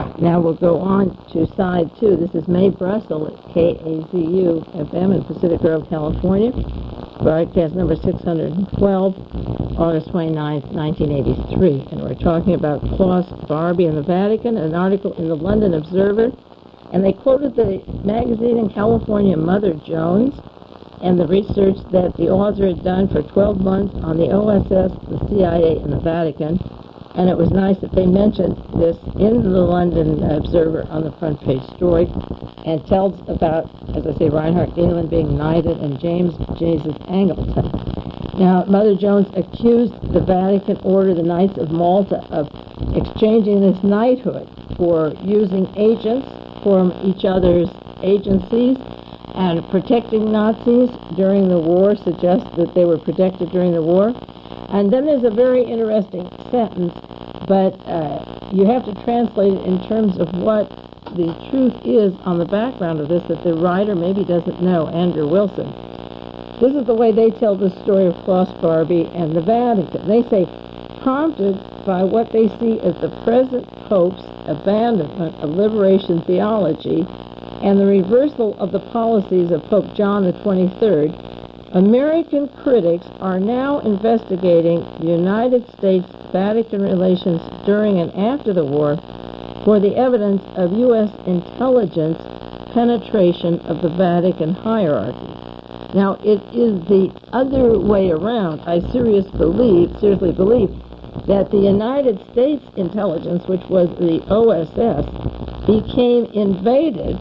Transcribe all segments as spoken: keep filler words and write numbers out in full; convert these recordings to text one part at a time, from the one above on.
Now we'll go on to side two. This is Mae Brussel at K A Z U F M in Pacific Grove, California. Broadcast number six hundred twelve, August twenty-ninth, nineteen eighty-three. And we're talking about Klaus Barbie and the Vatican, an article in the London Observer. And they quoted the magazine in California, Mother Jones, and the research that the author had done for twelve months on the O S S, the C I A, and the Vatican. And it was nice that they mentioned this in the London Observer on the front page story, and tells about, as I say, Reinhard Gehlen being knighted and James Jesus Angleton. Now, Mother Jones accused the Vatican order, the Knights of Malta, of exchanging this knighthood for using agents from each other's agencies and protecting Nazis during the war, suggests that they were protected during the war. And then there's a very interesting sentence, but uh, you have to translate it in terms of what the truth is on the background of this that the writer maybe doesn't know, Andrew Wilson. This is the way they tell the story of Klaus Barbie and the Vatican. They say, prompted by what they see as the present Pope's abandonment of liberation theology and the reversal of the policies of Pope John the twenty-third, American critics are now investigating United States-Vatican relations during and after the war for the evidence of U S intelligence penetration of the Vatican hierarchy. Now, it is the other way around. I seriously believe, seriously believe that the United States intelligence, which was the O S S, became invaded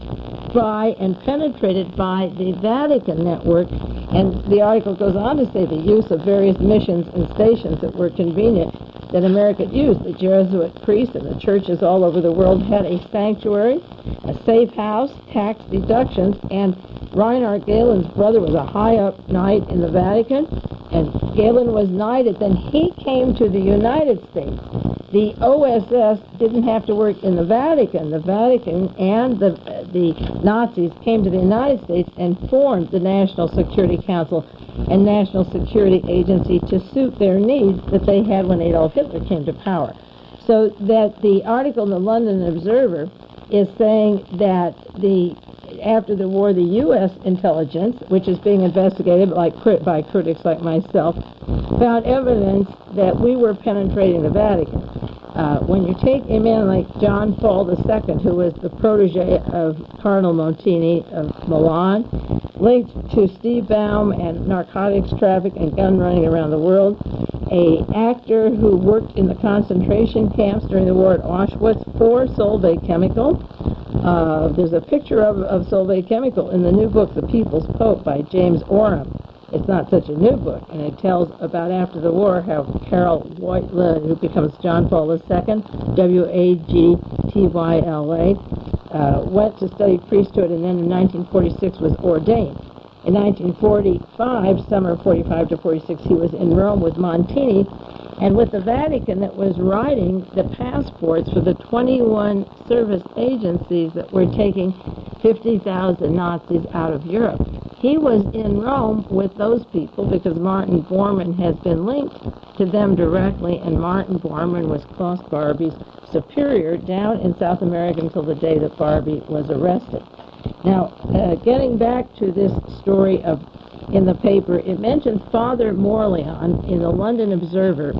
by and penetrated by the Vatican network. And the article goes on to say the use of various missions and stations that were convenient that America used. The Jesuit priests and the churches all over the world had a sanctuary, a safe house, tax deductions, and Reinhard Gehlen's brother was a high-up knight in the Vatican, and Gehlen was knighted. Then he came to the United States. The O S S didn't have to work in the Vatican. The Vatican and the the Nazis came to the United States and formed the National Security Council and National Security Agency to suit their needs that they had when Adolf Hitler came to power. So that the article in the London Observer is saying that the after the war, the U S intelligence, which is being investigated like by critics like myself, found evidence that we were penetrating the Vatican. Uh, when you take a man like John Paul the Second, who was the protege of Cardinal Montini of Milan, linked to Steve Baum and narcotics traffic and gun running around the world, a actor who worked in the concentration camps during the war at Auschwitz for Solvay Chemical. Uh, there's a picture of, of Solvay Chemical in the new book, The People's Pope, by James Oram. It's not such a new book, and it tells about after the war how Carol Whiteley, who becomes John Paul the Second, W A G T Y L A, uh, went to study priesthood, and then in nineteen forty-six was ordained. In nineteen forty-five, summer forty-five to forty-six, he was in Rome with Montini, and with the Vatican that was writing the passports for the twenty-one service agencies that were taking fifty thousand Nazis out of Europe. He was in Rome with those people because Martin Bormann has been linked to them directly, and Martin Bormann was Klaus Barbie's superior down in South America until the day that Barbie was arrested. Now, uh, getting back to this story of in the paper, it mentions Father Morleon in the London Observer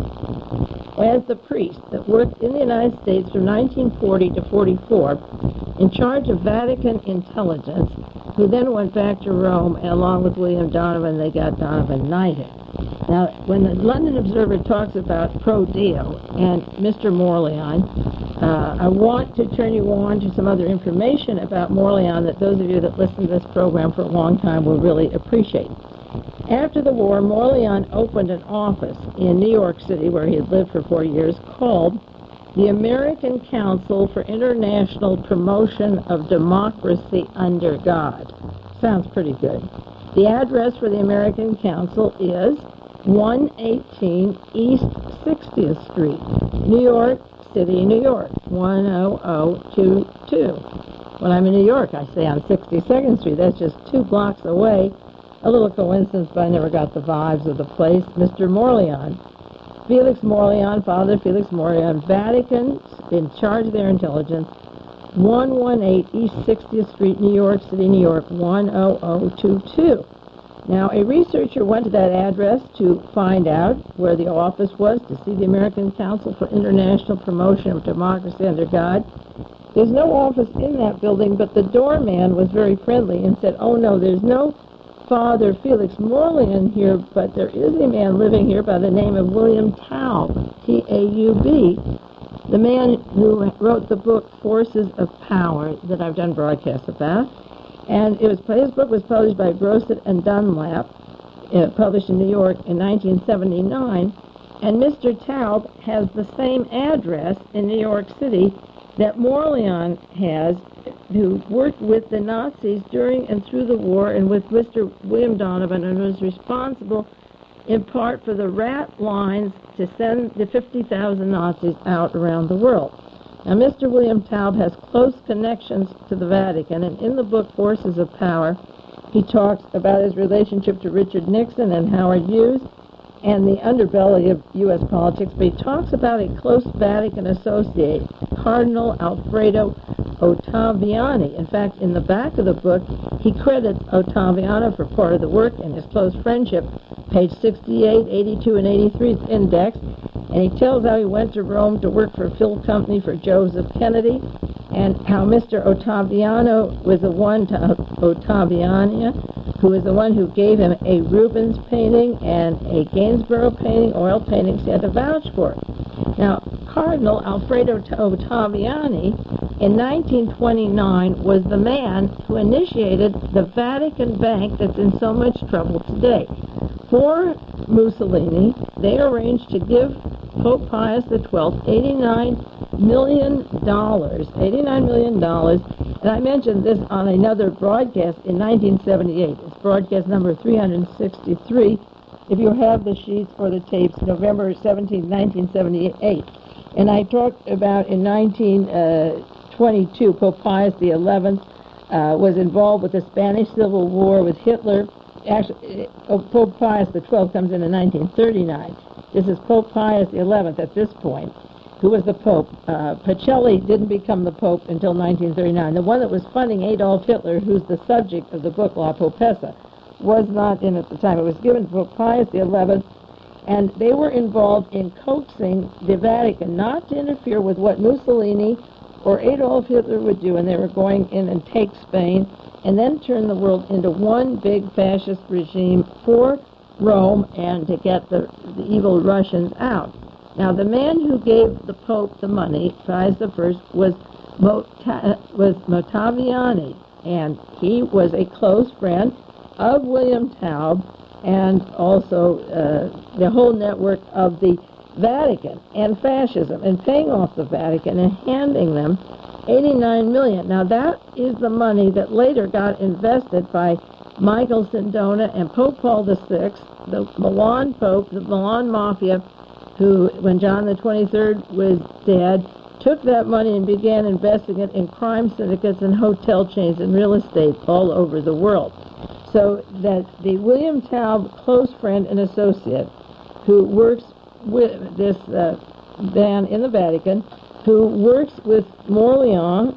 as the priest that worked in the United States from nineteen forty to forty-four in charge of Vatican intelligence, who then went back to Rome, and along with William Donovan, they got Donovan knighted. Now, when the London Observer talks about Pro Dio and Mister Morleon, uh, I want to turn you on to some other information about Morleon that those of you that listen to this program for a long time will really appreciate. After the war, Morleon opened an office in New York City, where he had lived for four years, called the American Council for International Promotion of Democracy Under God. Sounds pretty good. The address for the American Council is one eighteen East sixtieth Street, New York City, New York, one oh oh two two. When I'm in New York, I say on sixty-second Street. That's just two blocks away. A little coincidence, but I never got the vibes of the place. Mister Morleon, Felix Morleon, Father Felix Morleon, Vatican, in charge of their intelligence, one eighteen East sixtieth Street, New York City, New York, one zero zero two two. Now, a researcher went to that address to find out where the office was, to see the American Council for International Promotion of Democracy Under God. There's no office in that building, but the doorman was very friendly and said, oh no, there's no Father Felix Morlean here, but there is a man living here by the name of William Taub, T A U B, the man who wrote the book Forces of Power that I've done broadcasts about. And it was his book was published by Grosset and Dunlap, uh, published in New York in nineteen seventy-nine. And Mister Taub has the same address in New York City that Morlean has, who worked with the Nazis during and through the war, and with Mister William Donovan, and was responsible in part for the rat lines to send the fifty thousand Nazis out around the world. Now, Mister William Taub has close connections to the Vatican, and in the book Forces of Power, he talks about his relationship to Richard Nixon and Howard Hughes and the underbelly of U S politics, but he talks about a close Vatican associate, Cardinal Alfredo Ottaviani. In fact, in the back of the book, he credits Ottaviano for part of the work and his close friendship. Page sixty-eight, eighty-two, and eighty-three is indexed. And he tells how he went to Rome to work for a film company for Joseph Kennedy, and how Mister Ottaviano was the one to Ottaviani, who was the one who gave him a Rubens painting and a Gainsborough painting, oil paintings he had to vouch for. Now, Cardinal Alfredo Ottaviani, in nineteen twenty-nine, was the man who initiated the Vatican Bank that's in so much trouble today. For Mussolini, they arranged to give Pope Pius the twelfth eighty-nine million dollars. eighty-nine million dollars. And I mentioned this on another broadcast in nineteen seventy-eight. It's broadcast number three hundred sixty-three. If you have the sheets or the tapes, November seventeenth, nineteen seventy-eight. And I talked about in nineteen twenty-two, Pope Pius the eleventh uh, was involved with the Spanish Civil War with Hitler. Actually, uh, Pope Pius the twelfth comes in in nineteen thirty-nine. This is Pope Pius the eleventh at this point, who was the Pope. Uh, Pacelli didn't become the Pope until nineteen thirty-nine. The one that was funding Adolf Hitler, who's the subject of the book La Popessa, was not in at the time. It was given to Pope Pius the eleventh, and they were involved in coaxing the Vatican not to interfere with what Mussolini or Adolf Hitler would do, and they were going in and take Spain and then turn the world into one big fascist regime for Rome and to get the, the evil Russians out. Now, the man who gave the Pope the money, Pius the first, was, Mota, was Motaviani, and he was a close friend of William Taub and also uh, the whole network of the Vatican and fascism, and paying off the Vatican and handing them eighty-nine million dollars. Now, that is the money that later got invested by Michael Sindona and Pope Paul the sixth, the Milan Pope, the Milan Mafia, who, when John the twenty-third was dead, took that money and began investing it in crime syndicates and hotel chains and real estate all over the world. So that the William Taub close friend and associate, who works with this uh, man in the Vatican, who works with Morlean,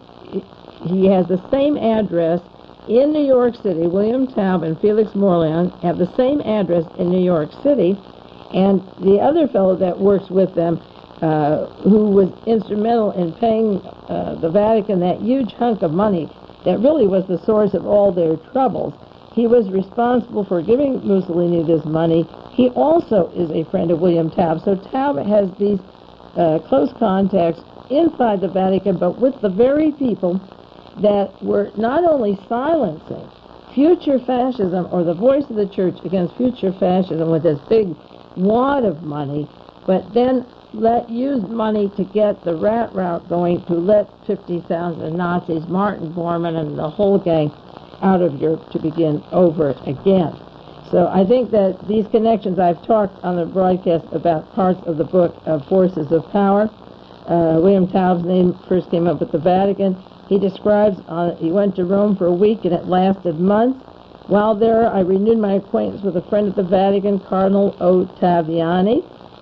he has the same address in New York City. William Taub and Felix Morlean have the same address in New York City, and the other fellow that works with them, uh, who was instrumental in paying uh, the Vatican that huge hunk of money that really was the source of all their troubles, he was responsible for giving Mussolini this money. He also is a friend of William Taub. So Taub has these uh, close contacts inside the Vatican, but with the very people that were not only silencing future fascism, or the voice of the church against future fascism with this big wad of money, but then let use money to get the rat route going to let fifty thousand Nazis, Martin Bormann and the whole gang, out of Europe to begin over again. So I think that these connections, I've talked on the broadcast about parts of the book of Forces of Power. Uh, William Taub's name first came up at the Vatican. He describes, uh, he went to Rome for a week and it lasted months. While there, I renewed my acquaintance with a friend at the Vatican, Cardinal Ottaviani.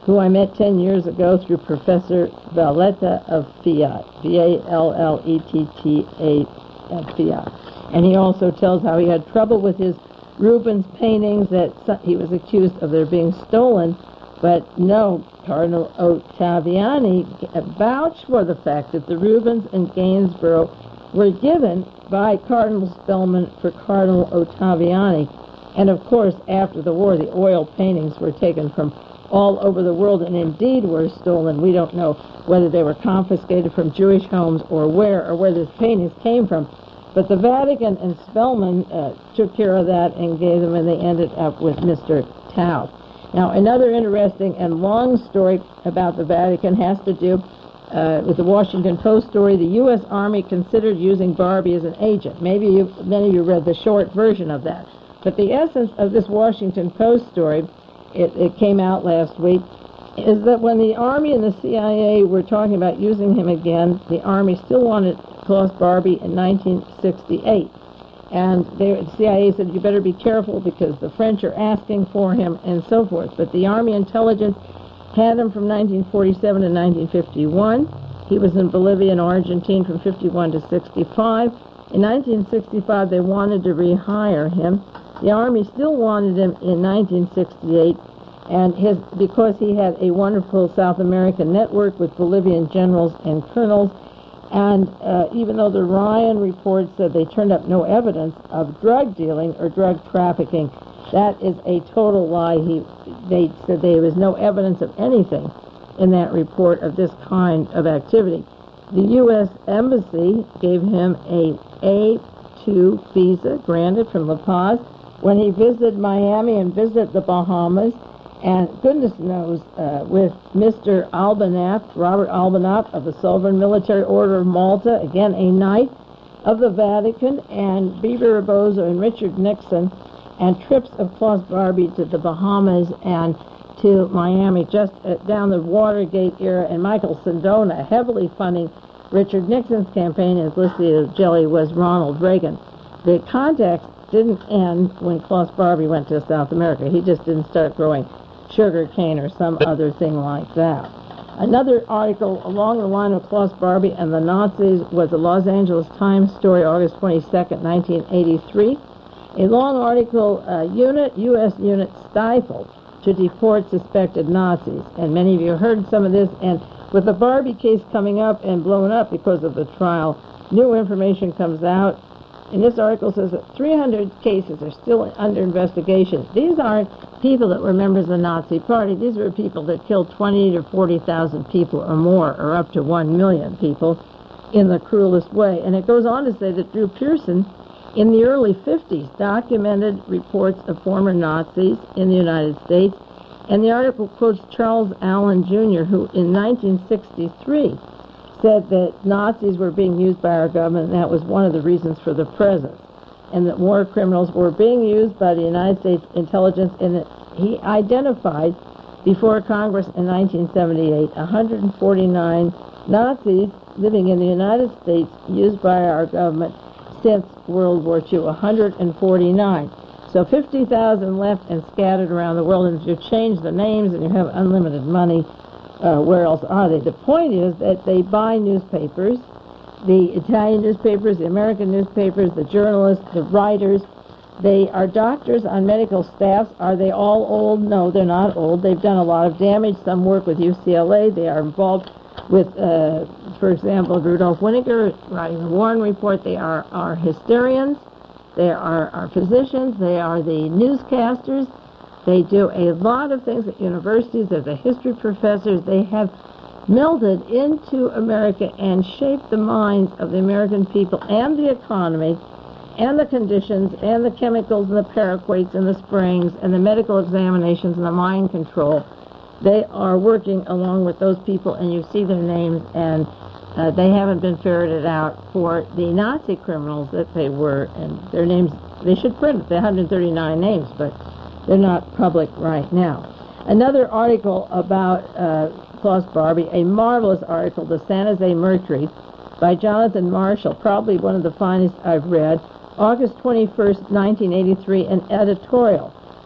who I met ten years ago through Professor Valletta of Fiat, V A L L E T T A at Fiat. And he also tells how he had trouble with his Rubens paintings, that he was accused of their being stolen, but no, Cardinal Ottaviani vouched for the fact that the Rubens in Gainsborough were given by Cardinal Spellman for Cardinal Ottaviani. And of course, after the war, the oil paintings were taken from all over the world and indeed were stolen. We don't know whether they were confiscated from Jewish homes or where, or where these paintings came from. But the Vatican and Spellman uh, took care of that and gave them, and they ended up with Mister Tao. Now, another interesting and long story about the Vatican has to do uh, with the Washington Post story. The U S Army considered using Barbie as an agent. Maybe you, many of you read the short version of that. But the essence of this Washington Post story, it, it came out last week, is that when the Army and the C I A were talking about using him again, the Army still wanted Klaus Barbie in nineteen sixty-eight. And they, the C I A said, you better be careful because the French are asking for him and so forth. But the Army intelligence had him from nineteen forty-seven to nineteen fifty-one. He was in Bolivia and Argentina from fifty-one to sixty-five. In nineteen sixty-five, they wanted to rehire him. The Army still wanted him in nineteen sixty-eight, and his because he had a wonderful South American network with Bolivian generals and colonels. And uh, even though the Ryan report said they turned up no evidence of drug dealing or drug trafficking, that is a total lie. He, they said there was no evidence of anything in that report of this kind of activity. The U S Embassy gave him a A two visa granted from La Paz when he visited Miami and visited the Bahamas. And goodness knows, uh, with Mister Albanath, Robert Albanath of the Sovereign Military Order of Malta, again a knight of the Vatican, and Bebe Rebozo and Richard Nixon, and trips of Klaus Barbie to the Bahamas and to Miami, just uh, down the Watergate era, and Michael Sindona heavily funding Richard Nixon's campaign, as Licia Jelly was Ronald Reagan. The contacts didn't end when Klaus Barbie went to South America. He just didn't start growing sugar cane or some other thing like that. Another article along the line of Klaus Barbie and the Nazis was the Los Angeles Times story, August twenty-second, nineteen eighty-three. A long article, uh, unit, U S unit stifled to deport suspected Nazis. And many of you heard some of this. And with the Barbie case coming up and blown up because of the trial, new information comes out. And this article says that three hundred cases are still under investigation. These aren't people that were members of the Nazi Party. These were people that killed twenty to forty thousand people or more, or up to one million people, in the cruelest way. And it goes on to say that Drew Pearson, in the early fifties, documented reports of former Nazis in the United States. And the article quotes Charles Allen Junior, who in nineteen sixty-three said that Nazis were being used by our government, and that was one of the reasons for the presence, and that war criminals were being used by the United States intelligence, and that he identified before Congress in nineteen seventy-eight one hundred forty-nine Nazis living in the United States used by our government since World War Two, one hundred forty-nine. So fifty thousand left and scattered around the world, and if you change the names and you have unlimited money, Uh, where else are they? The point is that they buy newspapers, the Italian newspapers, the American newspapers, the journalists, the writers. They are doctors on medical staffs. Are they all old? No, they're not old. They've done a lot of damage. Some work with U C L A. They are involved with, uh, for example, Rudolph Winiger writing the Warren Report. They are our hysterians. They are our physicians. They are the newscasters. They do a lot of things at universities. They're the history professors. They have melded into America and shaped the minds of the American people and the economy and the conditions and the chemicals and the paraquates and the springs and the medical examinations and the mind control. They are working along with those people, and you see their names, and uh, they haven't been ferreted out for the Nazi criminals that they were, and their names, they should print the one hundred thirty-nine names, but they're not public right now. Another article about uh, Klaus Barbie, a marvelous article, the San Jose Mercury, by Jonathan Marshall, probably one of the finest I've read, August twenty-first, nineteen eighty-three, an editorial.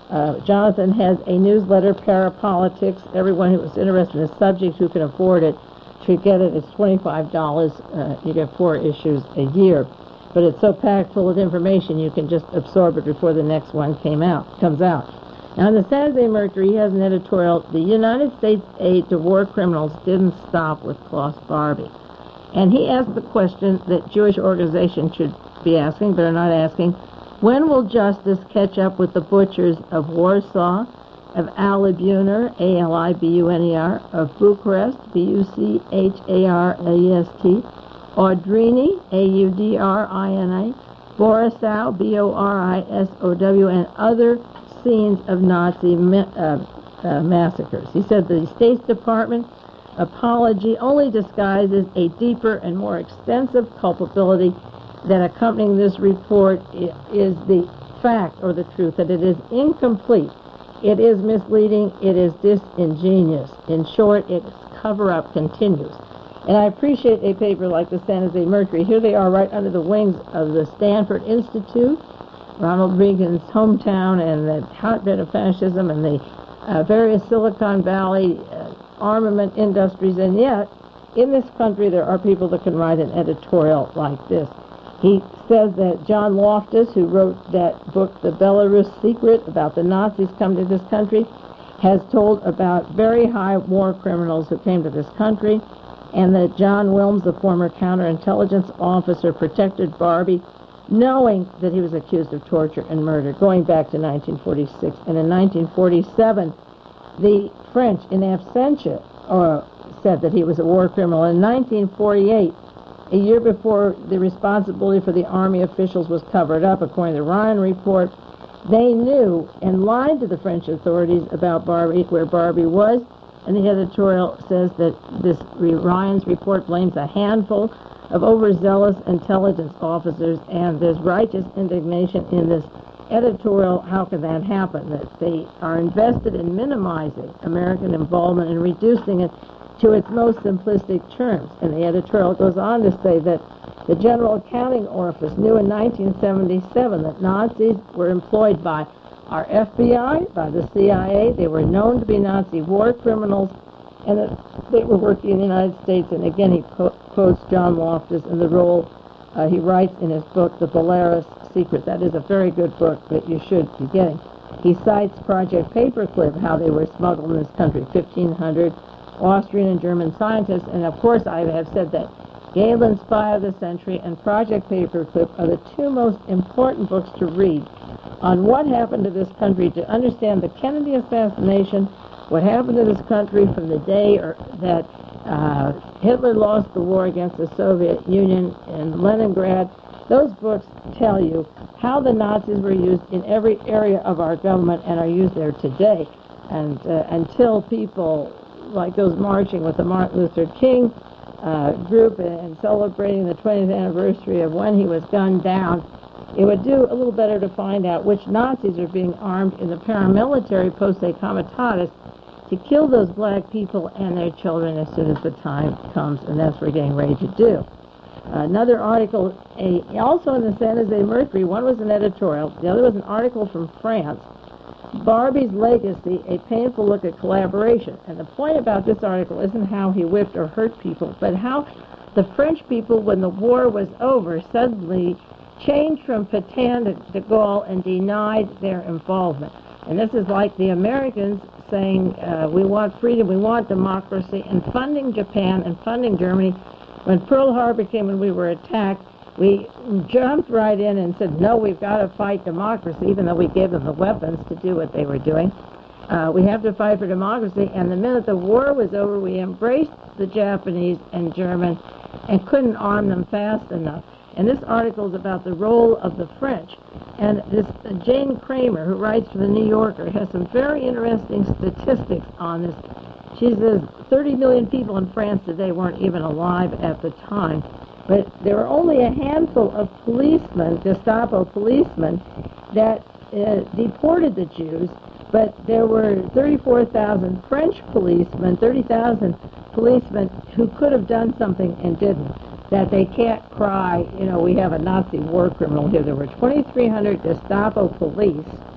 Uh, Jonathan has a newsletter, Parapolitics. Everyone who is interested in the subject who can afford it should get it. It's twenty-five dollars. Uh, you get four issues a year. But it's so packed full of information you can just absorb it before the next one came out, comes out. Now, in the San Jose Mercury, he has an editorial, "The United States aid to war criminals didn't stop with Klaus Barbie." And he asked the question that Jewish organizations should be asking, but are not asking: when will justice catch up with the butchers of Warsaw, of Alibuner, A L I B U N E R, of Bucharest, B U C H A R E S T, Audrini, A U D R I N A, Borissow, B O R I S O W, and other scenes of Nazi ma uh, uh, massacres? He said the State Department apology only disguises a deeper and more extensive culpability that accompanying this report is the fact or the truth, that it is incomplete, it is misleading, it is disingenuous. In short, its cover-up continues. And I appreciate a paper like the San Jose Mercury. Here they are right under the wings of the Stanford Institute, Ronald Reagan's hometown and the hotbed of fascism and the uh, various Silicon Valley uh, armament industries, and yet in this country there are people that can write an editorial like this. He says that John Loftus, who wrote that book, The Belarus Secret, about the Nazis coming to this country, has told about very high war criminals who came to this country, and that John Wilms, the former counterintelligence officer, protected Barbie, knowing that he was accused of torture and murder, going back to nineteen forty-six. And in nineteen forty-seven, the French, in absentia, uh, said that he was a war criminal. In nineteen forty-eight, a year before the responsibility for the army officials was covered up, according to the Ryan report, they knew and lied to the French authorities about Barbie, where Barbie was. And the editorial says that this Ryan's report blames a handful of overzealous intelligence officers, and there's righteous indignation in this editorial. How can that happen? That they are invested in minimizing American involvement and reducing it to its most simplistic terms. And the editorial goes on to say that the General Accounting Office knew in nineteen seventy-seven that Nazis were employed by our F B I, by the C I A. They were known to be Nazi war criminals, and that they were working in the United States. And again, he quotes John Loftus and the role uh, he writes in his book, The Belarus Secret. That is a very good book that you should be getting. He cites Project Paperclip, how they were smuggled in this country, fifteen hundred Austrian and German scientists. And of course, I have said that Galen's Spy of the Century and Project Paperclip are the two most important books to read on what happened to this country, to understand the Kennedy assassination, what happened to this country from the day or, that uh, Hitler lost the war against the Soviet Union in Leningrad. Those books tell you how the Nazis were used in every area of our government and are used there today. And uh, until people like those marching with the Martin Luther King uh, group and celebrating the twentieth anniversary of when he was gunned down, it would do a little better to find out which Nazis are being armed in the paramilitary posse comitatus to kill those black people and their children as soon as the time comes, and that's what we're getting ready to do. Uh, another article, a, also in the San Jose Mercury, one was an editorial, the other was an article from France, Barbie's Legacy, a painful look at collaboration. And the point about this article isn't how he whipped or hurt people, but how the French people, when the war was over, suddenly changed from Pétain to de Gaulle and denied their involvement. And this is like the Americans saying, uh, we want freedom, we want democracy, and funding Japan and funding Germany. When Pearl Harbor came and we were attacked, we jumped right in and said, no, we've got to fight democracy, even though we gave them the weapons to do what they were doing. Uh, we have to fight for democracy. And the minute the war was over, we embraced the Japanese and German and couldn't arm them fast enough. And this article is about the role of the French. And this uh, Jane Kramer, who writes for the New Yorker, has some very interesting statistics on this. She says thirty million people in France today weren't even alive at the time. But there were only a handful of policemen, Gestapo policemen, that uh, deported the Jews. But there were thirty-four thousand French policemen, thirty thousand policemen who could have done something and didn't. That they can't cry, you know, we have a Nazi war criminal here. There were twenty-three hundred Gestapo police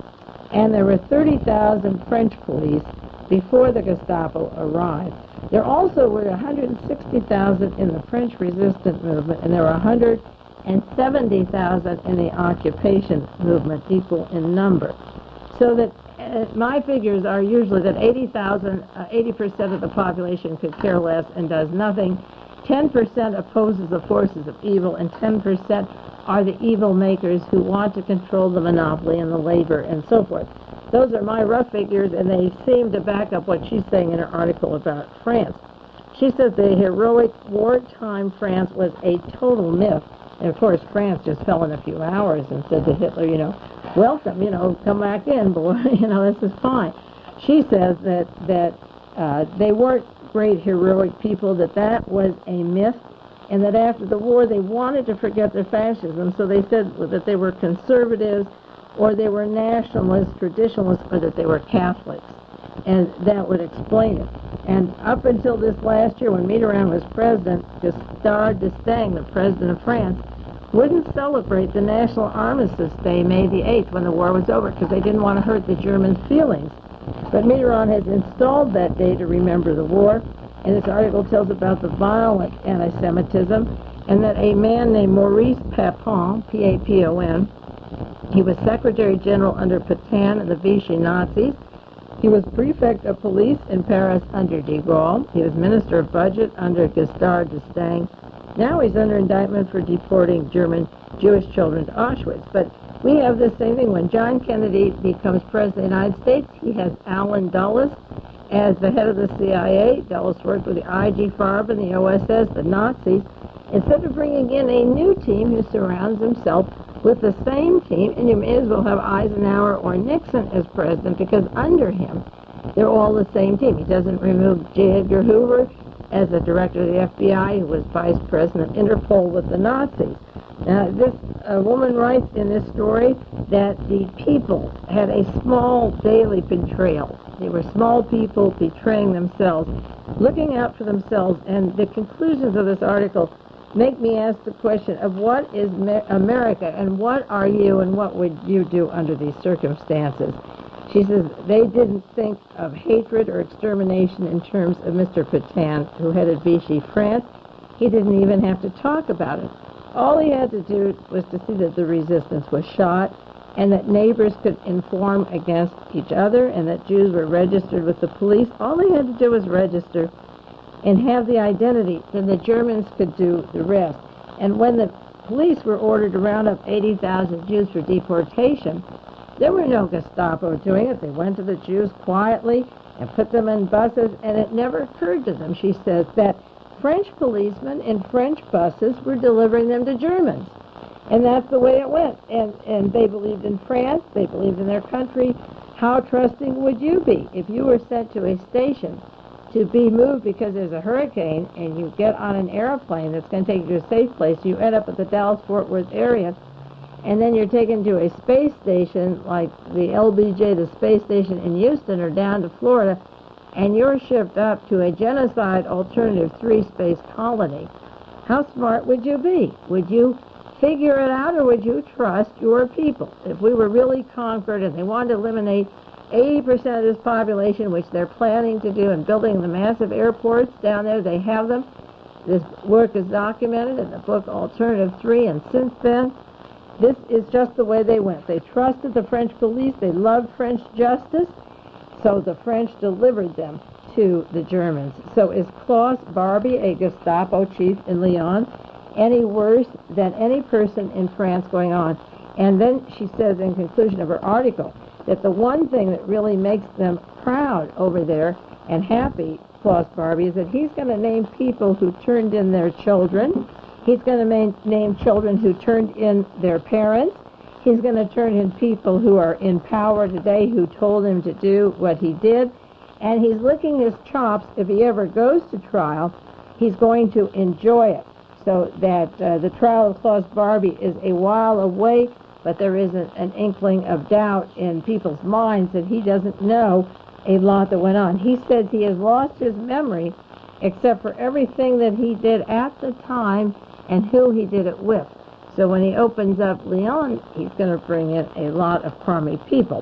and there were thirty thousand French police before the Gestapo arrived. There also were one hundred sixty thousand in the French resistance movement, and there were one hundred seventy thousand in the occupation movement, equal in number. So that uh, my figures are usually that eighty thousand, uh, eighty percent of the population could care less and does nothing. ten percent opposes the forces of evil, and ten percent are the evil makers who want to control the monopoly and the labor and so forth. Those are my rough figures, and they seem to back up what she's saying in her article about France. She says the heroic wartime France was a total myth. And, of course, France just fell in a few hours and said to Hitler, you know, welcome, you know, come back in, boy, you know, this is fine. She says that, that uh, they weren't great heroic people, that that was a myth, and that after the war they wanted to forget their fascism, so they said that they were conservatives, or they were nationalists, traditionalists, or that they were Catholics. And that would explain it. And up until this last year, when Mitterrand was president, Giscard d'Estaing, the president of France, wouldn't celebrate the National Armistice Day, May the eighth, when the war was over, because they didn't want to hurt the Germans' feelings. But Mitterrand has installed that day to remember the war, and this article tells about the violent anti-Semitism, and that a man named Maurice Papon, P A P O N, he was Secretary General under Pétain and the Vichy Nazis. He was prefect of police in Paris under de Gaulle. He was minister of budget under Giscard d'Estaing. Now he's under indictment for deporting German Jewish children to Auschwitz. But we have the same thing. When John Kennedy becomes president of the United States, he has Allen Dulles as the head of the C I A. Dulles worked with the I G Farben, the O S S, the Nazis. Instead of bringing in a new team who surrounds himself with the same team, and you may as well have Eisenhower or Nixon as president, because under him, they're all the same team. He doesn't remove J. Edgar Hoover as the director of the F B I, who was vice president of Interpol with the Nazis. Now, this uh, woman writes in this story that the people had a small daily betrayal. They were small people betraying themselves, looking out for themselves, and the conclusions of this article make me ask the question of what is America, and what are you, and what would you do under these circumstances? She says they didn't think of hatred or extermination in terms of Mister Pétain, who headed Vichy France. He didn't even have to talk about it. All he had to do was to see that the resistance was shot, and that neighbors could inform against each other, and that Jews were registered with the police. All he had to do was register and have the identity, then the Germans could do the rest. And when the police were ordered to round up eighty thousand Jews for deportation, there were no Gestapo doing it. They went to the Jews quietly and put them in buses, and it never occurred to them, she says, that French policemen in French buses were delivering them to Germans. And that's the way it went. And, and they believed in France. They believed in their country. How trusting would you be if you were sent to a station to be moved because there's a hurricane, and you get on an airplane that's going to take you to a safe place? You end up at the Dallas-Fort Worth area, and then you're taken to a space station like the L B J, the space station in Houston, or down to Florida, and you're shipped up to a genocide alternative three space colony. How smart would you be? Would you figure it out, or would you trust your people? If we were really conquered and they wanted to eliminate eighty percent of this population, which they're planning to do, and building the massive airports down there, they have them. This work is documented in the book Alternative three, and since then, this is just the way they went. They trusted the French police. They loved French justice, so the French delivered them to the Germans. So is Klaus Barbie, a Gestapo chief in Lyon, any worse than any person in France going on? And then she says in conclusion of her article that the one thing that really makes them proud over there and happy, Klaus Barbie, is that he's going to name people who turned in their children. He's going to name children who turned in their parents. He's going to turn in people who are in power today who told him to do what he did. And he's licking his chops. If he ever goes to trial, he's going to enjoy it. So that uh, the trial of Klaus Barbie is a while away, but there is an, an inkling of doubt in people's minds that he doesn't know a lot that went on. He says he has lost his memory except for everything that he did at the time and who he did it with. So when he opens up Lyon, he's going to bring in a lot of crummy people.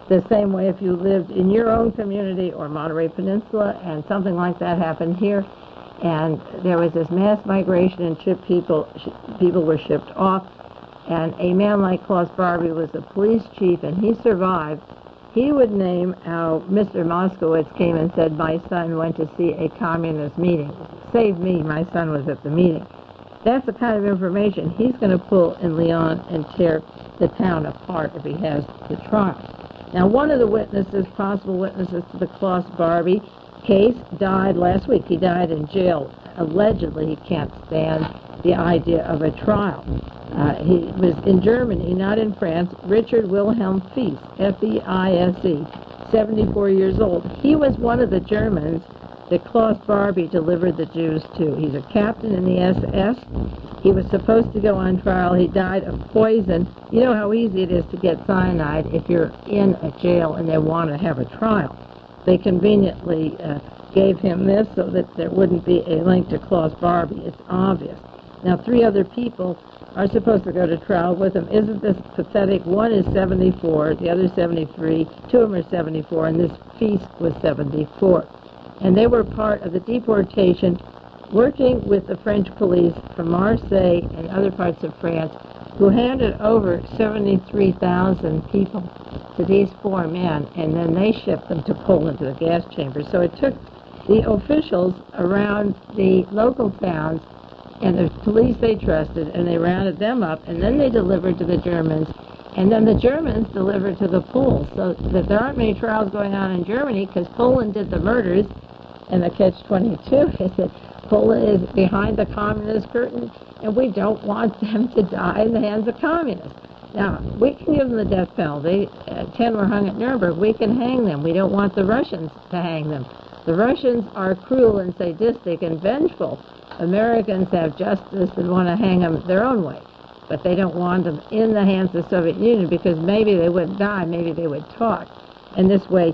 the same way if you lived in your own community or Monterey Peninsula and something like that happened here, and there was this mass migration and ship people, sh- people were shipped off, and a man like Klaus Barbie was the police chief, and he survived. He would name how Mister Moskowitz came and said, my son went to see a communist meeting. Save me, my son was at the meeting. That's the kind of information he's going to pull in Lyon and tear the town apart if he has the trial. Now, one of the witnesses, possible witnesses to the Klaus Barbie case, died last week. He died in jail. Allegedly, he can't stand the idea of a trial. Uh, he was in Germany, not in France. Richard Wilhelm Fies, F E I S E, seventy-four years old. He was one of the Germans that Klaus Barbie delivered the Jews to. He's a captain in the S S. He was supposed to go on trial. He died of poison. You know how easy it is to get cyanide if you're in a jail and they want to have a trial. They conveniently uh, gave him this so that there wouldn't be a link to Klaus Barbie. It's obvious. Now, three other people are supposed to go to trial with him. Isn't this pathetic? One is seventy-four, the other seventy-three, two of them are seventy-four, and this feast was seventy-four. And they were part of the deportation, working with the French police from Marseille and other parts of France, who handed over seventy-three thousand people to these four men, and then they shipped them to Poland to the gas chambers. So it took the officials around the local towns and the police they trusted, and they rounded them up, and then they delivered to the Germans, and then the Germans delivered to the Poles, so that there aren't many trials going on in Germany, because Poland did the murders, and the catch twenty-two is that Poland is behind the communist curtain, and we don't want them to die in the hands of communists. Now, we can give them the death penalty. Uh, ten were hung at Nuremberg. We can hang them. We don't want the Russians to hang them. The Russians are cruel and sadistic and vengeful. Americans have justice and want to hang them their own way. But they don't want them in the hands of the Soviet Union because maybe they wouldn't die, maybe they would talk. And this way,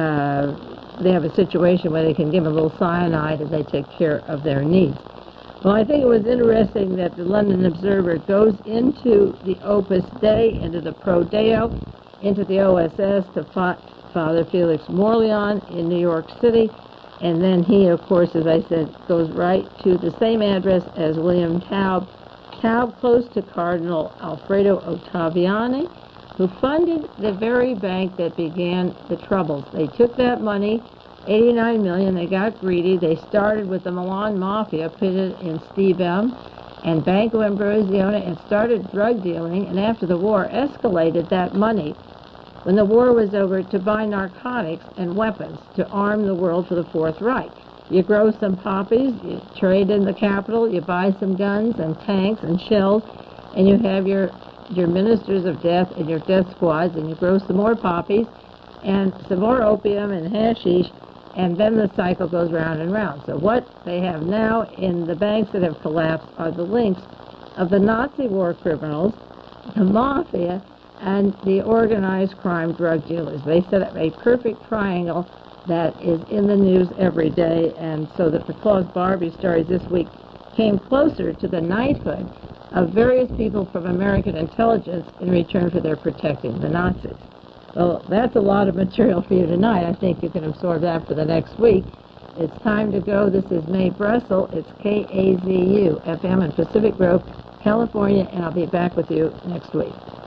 uh, they have a situation where they can give a little cyanide and they take care of their needs. Well, I think it was interesting that the London Observer goes into the Opus Dei, into the Pro Deo, into the O S S to fa- Father Felix Morleon in New York City. And then he, of course, as I said, goes right to the same address as William Taub. Taub close to Cardinal Alfredo Ottaviani, who funded the very bank that began the troubles. They took that money, eighty-nine million dollars, they got greedy. They started with the Milan Mafia, pitted in Steve M. and Banco Ambrosione, and started drug dealing, and after the war escalated that money, when the war was over, to buy narcotics and weapons to arm the world for the Fourth Reich. You grow some poppies, you trade in the capital, you buy some guns and tanks and shells, and you have your your ministers of death and your death squads, and you grow some more poppies and some more opium and hashish, and then the cycle goes round and round. So what they have now in the banks that have collapsed are the links of the Nazi war criminals, the mafia, and the organized crime drug dealers. They set up a perfect triangle that is in the news every day, and so that the Klaus Barbie stories this week came closer to the knighthood of various people from American intelligence in return for their protecting the Nazis. Well, that's a lot of material for you tonight. I think you can absorb that for the next week. It's time to go. This is Mae Brussel. It's K A Z U F M in Pacific Grove, California, and I'll be back with you next week.